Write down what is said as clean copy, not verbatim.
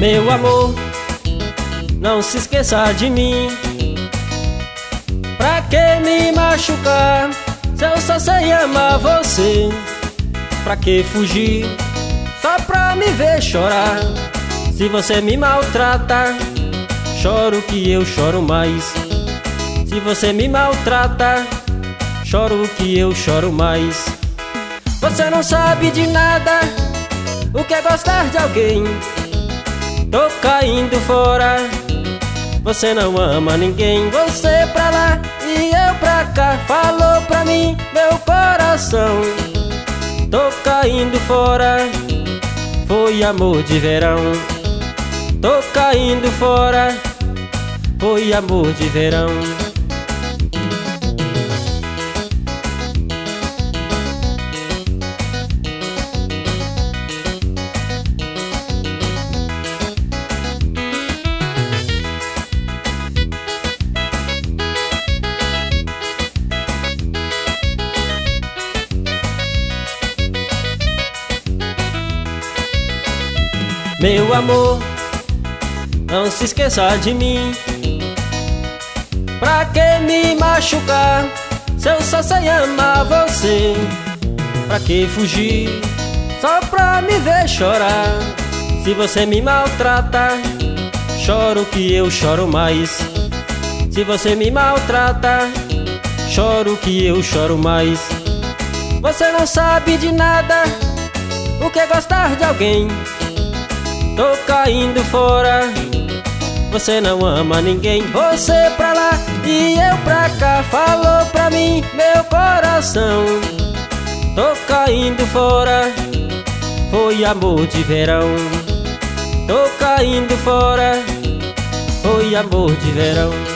Meu amor, não se esqueça de mim. Pra que me machucar se eu só sei amar você? Pra que fugir só pra me ver chorar? Se você me maltrata, choro que eu choro mais. Se você me maltrata, choro que eu choro mais. Você não sabe de nada o que é gostar de alguém. Tô caindo fora, você não ama ninguém. Você pra lá e eu pra cá, falou pra mim meu coração. Tô caindo fora, foi amor de verão. Tô caindo fora, foi amor de verão. Meu amor, não se esqueça de mim. Pra que me machucar se eu só sei amar você? Pra que fugir só pra me ver chorar? Se você me maltrata, choro que eu choro mais. Se você me maltrata, choro que eu choro mais. Você não sabe de nada o que é gostar de alguém. Tô caindo fora, você não ama ninguém. Você pra lá e eu pra cá, falou pra mim meu coração. Tô caindo fora, foi amor de verão. Tô caindo fora, foi amor de verão.